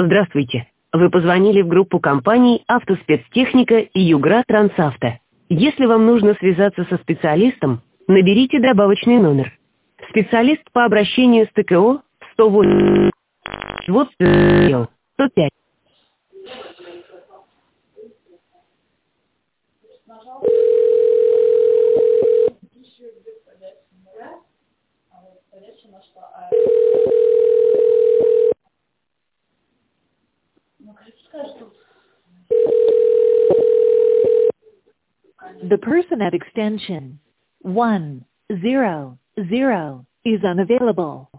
Здравствуйте. Вы позвонили в группу компаний «Автоспецтехника» и «Югра Трансавто». Если вам нужно связаться со специалистом, наберите добавочный номер. Специалист по обращению с ТКО 108. Вот 105. The person at extension 100 is unavailable.